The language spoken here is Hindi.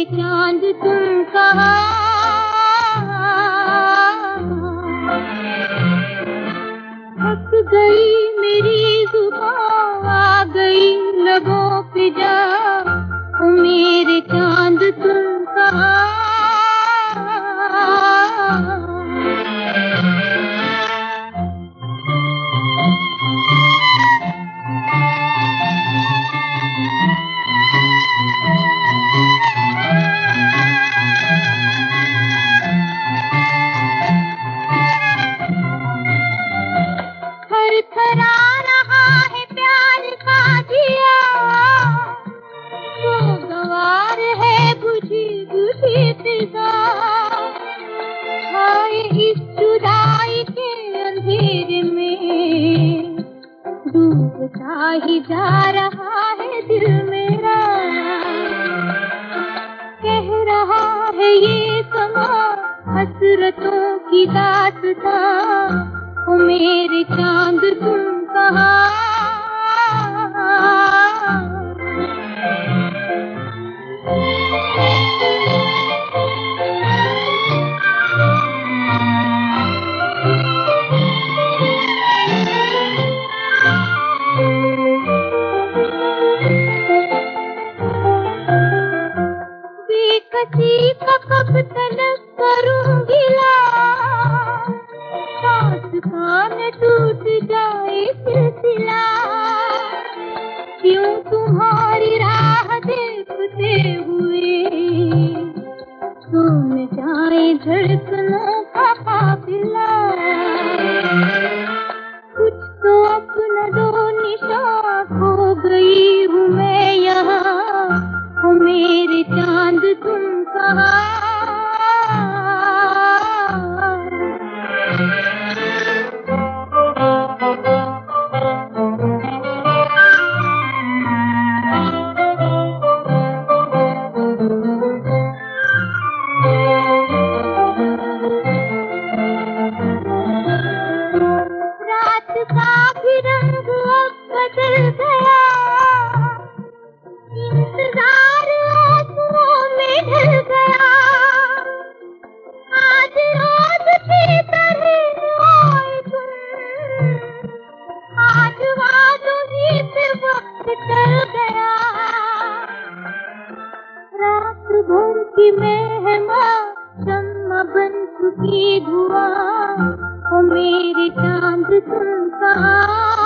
मेरे चांद तुम कहाँ? थक गई मेरी जुबान, आ गई लबों पे जा, ओ मेरे चांद तुम कहाँ? थरथरा रहा है प्यार का दिया, खुशगवार है बुझी बुझी फिजा। हाय इस जुदाई के अंधेरे में डूबता ही जा रहा है दिल मेरा। कह रहा है ये समा हसरतों की दास्तां, ओ मेरे चांद तुम कहाँ? बेकसी का कब तलक करूंगी लाज, सांस कान टूट जाए सिलसिला। क्यों तुम्हारी राह देखते हुए सुन जाए धड़कनों का काफिला। कुछ तो अपना दो निशान, खो गई हूँ मैं यहाँ, ओ मेरे चांद तुम कहाँ? रात का भी रंग अब बदल गया, इंतजार आंसुओं में ढल गया। आज रोज की तरह आए तुम, आज वादों ही पे वक्त टल गया। रात भर की मेहमान शम्मा बन चुकी धुआं, ओ मेरे चांद तुम कहाँ?